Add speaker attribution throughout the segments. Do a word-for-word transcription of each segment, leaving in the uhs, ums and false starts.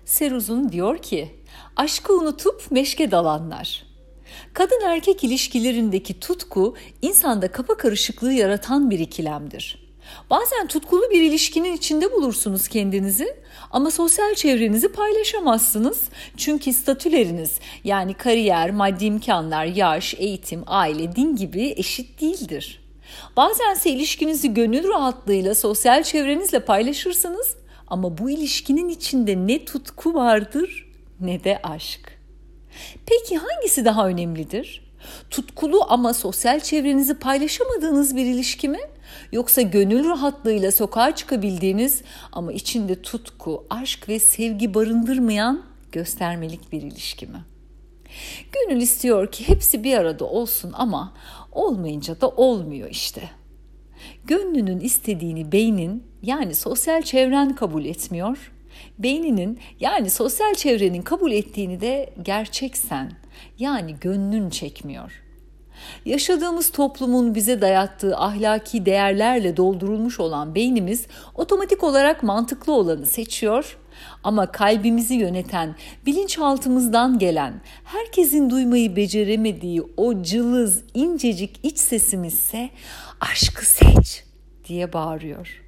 Speaker 1: Seruzun diyor ki, aşkı unutup meşke dalanlar. Kadın erkek ilişkilerindeki tutku insanda kafa karışıklığı yaratan bir ikilemdir. Bazen tutkulu bir ilişkinin içinde bulursunuz kendinizi ama sosyal çevrenizi paylaşamazsınız. Çünkü statüleriniz yani kariyer, maddi imkanlar, yaş, eğitim, aile, din gibi eşit değildir. Bazense ilişkinizi gönül rahatlığıyla sosyal çevrenizle paylaşırsınız ama bu ilişkinin içinde ne tutku vardır ne de aşk. Peki hangisi daha önemlidir? Tutkulu ama sosyal çevrenizi paylaşamadığınız bir ilişki mi? Yoksa gönül rahatlığıyla sokağa çıkabildiğiniz ama içinde tutku, aşk ve sevgi barındırmayan göstermelik bir ilişki mi? Gönül istiyor ki hepsi bir arada olsun ama olmayınca da olmuyor işte. Gönlünün istediğini beynin yani sosyal çevren kabul etmiyor. Beyninin yani sosyal çevrenin kabul ettiğini de gerçek sen yani gönlün çekmiyor. Yaşadığımız toplumun bize dayattığı ahlaki değerlerle doldurulmuş olan beynimiz otomatik olarak mantıklı olanı seçiyor. Ama kalbimizi yöneten, bilinçaltımızdan gelen, herkesin duymayı beceremediği o cılız, incecik iç sesimizse aşkı seç diye bağırıyor.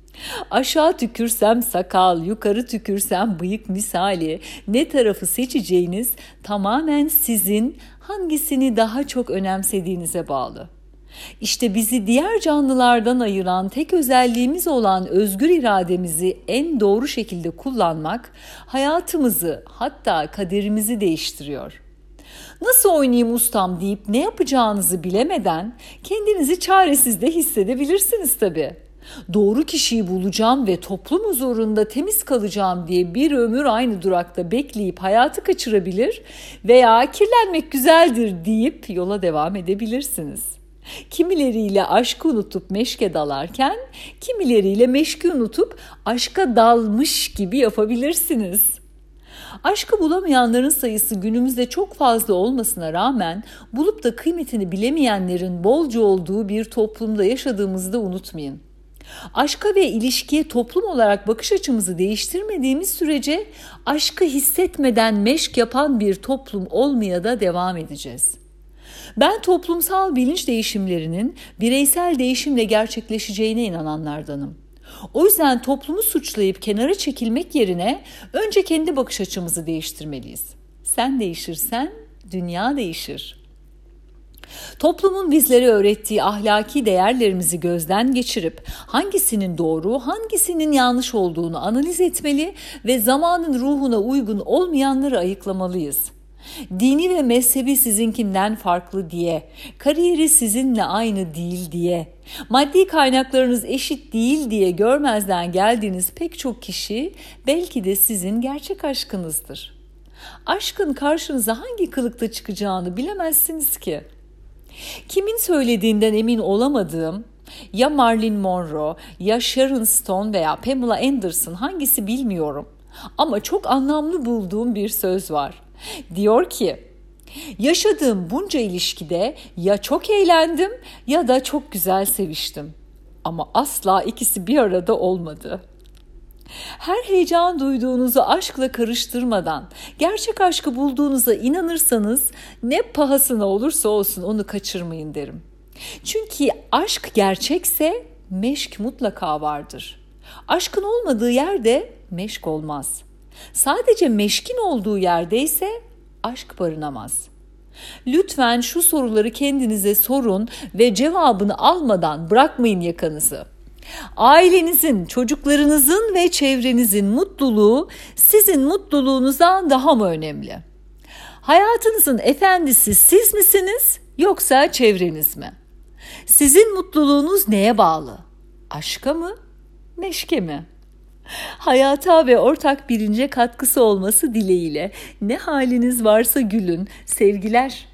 Speaker 1: Aşağı tükürsem sakal, yukarı tükürsem bıyık misali ne tarafı seçeceğiniz tamamen sizin hangisini daha çok önemsediğinize bağlı. İşte bizi diğer canlılardan ayıran tek özelliğimiz olan özgür irademizi en doğru şekilde kullanmak hayatımızı hatta kaderimizi değiştiriyor. Nasıl oynayayım ustam deyip ne yapacağınızı bilemeden kendinizi çaresiz de hissedebilirsiniz tabii. Doğru kişiyi bulacağım ve toplum huzurunda temiz kalacağım diye bir ömür aynı durakta bekleyip hayatı kaçırabilir veya kirlenmek güzeldir deyip yola devam edebilirsiniz. Kimileriyle aşkı unutup meşke dalarken, kimileriyle meşki unutup aşka dalmış gibi yapabilirsiniz. Aşkı bulamayanların sayısı günümüzde çok fazla olmasına rağmen bulup da kıymetini bilemeyenlerin bolca olduğu bir toplumda yaşadığımızı da unutmayın. Aşka ve ilişkiye toplum olarak bakış açımızı değiştirmediğimiz sürece aşkı hissetmeden meşk yapan bir toplum olmaya da devam edeceğiz. Ben toplumsal bilinç değişimlerinin bireysel değişimle gerçekleşeceğine inananlardanım. O yüzden toplumu suçlayıp kenara çekilmek yerine önce kendi bakış açımızı değiştirmeliyiz. Sen değişirsen dünya değişir. Toplumun bizlere öğrettiği ahlaki değerlerimizi gözden geçirip hangisinin doğru, hangisinin yanlış olduğunu analiz etmeli ve zamanın ruhuna uygun olmayanları ayıklamalıyız. Dini ve mezhebi sizinkinden farklı diye, kariyeri sizinle aynı değil diye, maddi kaynaklarınız eşit değil diye görmezden geldiğiniz pek çok kişi belki de sizin gerçek aşkınızdır. Aşkın karşınıza hangi kılıkta çıkacağını bilemezsiniz ki. Kimin söylediğinden emin olamadığım ya Marilyn Monroe ya Sharon Stone veya Pamela Anderson hangisi bilmiyorum ama çok anlamlı bulduğum bir söz var. Diyor ki, yaşadığım bunca ilişkide ya çok eğlendim ya da çok güzel seviştim ama asla ikisi bir arada olmadı. Her heyecan duyduğunuzu aşkla karıştırmadan gerçek aşkı bulduğunuza inanırsanız ne pahasına olursa olsun onu kaçırmayın derim. Çünkü aşk gerçekse meşk mutlaka vardır. Aşkın olmadığı yerde meşk olmaz. Sadece meşkin olduğu yerdeyse aşk barınamaz. Lütfen şu soruları kendinize sorun ve cevabını almadan bırakmayın yakanızı. Ailenizin, çocuklarınızın ve çevrenizin mutluluğu sizin mutluluğunuzdan daha mı önemli? Hayatınızın efendisi siz misiniz yoksa çevreniz mi? Sizin mutluluğunuz neye bağlı? Aşka mı? Meşke mi? Hayata ve ortak bilince katkısı olması dileğiyle ne haliniz varsa gülün, sevgiler.